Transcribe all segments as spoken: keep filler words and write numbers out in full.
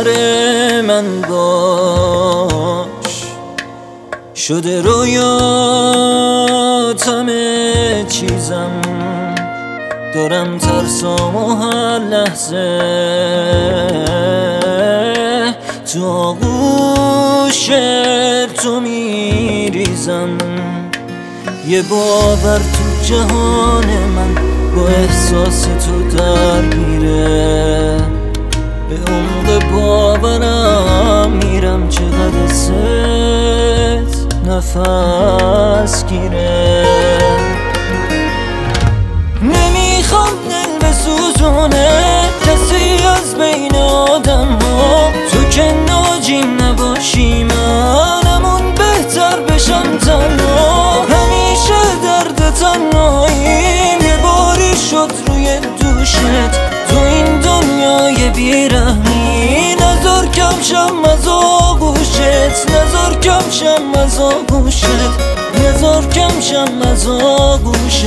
سر من باش، شده رویات همه چیزم، دارم ترسام و هر لحظه تو آغوش تو میریزم. یه باور تو جهان من با احساس تو درگیره، به عمق باورم میرم چقدر ست نفس گیره. نمیخوام دل بسوزونه کسی از بین آدم ها، تو که ناجیم نباشی منمون بهتر بشم تنها. همیشه درد تنهاییم یه باری شد روی دوشت، تو این دنیای بیرحمی نذار کم شم از آغوشت، نذار کم شم از آغوشت، نذار کم شم از آغوشت.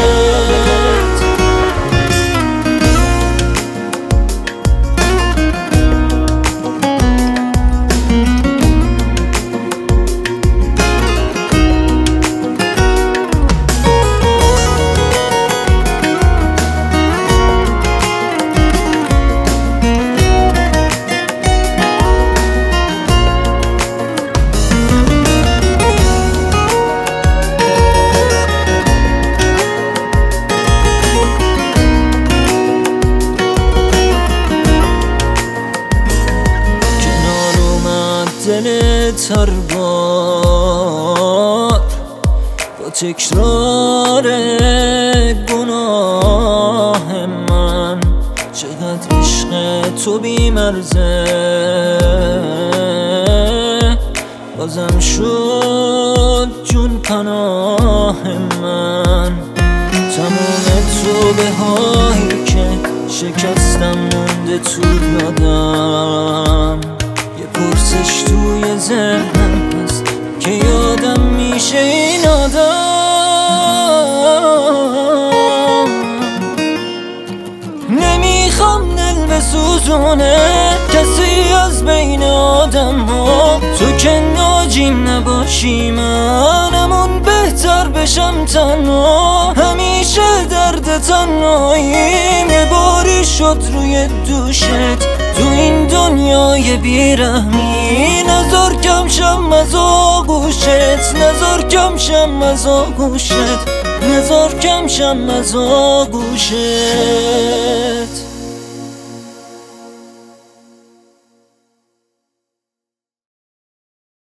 دل تربار با تکرار گناه من، چقدر عشق تو بی‌مرزه بازم شد جون پناه من. تمام توبه هایی که شکستم مونده تو یادم، یه پرسش توی ذهنم هست که یادم میشه این آدم. نمیخوام دل بسوزونه کسی از بین آدم ها، تو که ناجیم نباشی منمون بهتر بشم تنها. همیشه درد تنهاییم یه باری شد روی دوشت، تو این دنیای بیرحمی نذار کم شم از آغوشت، نذار کم شم از آغوشت، نذار کم شم از آغوشت.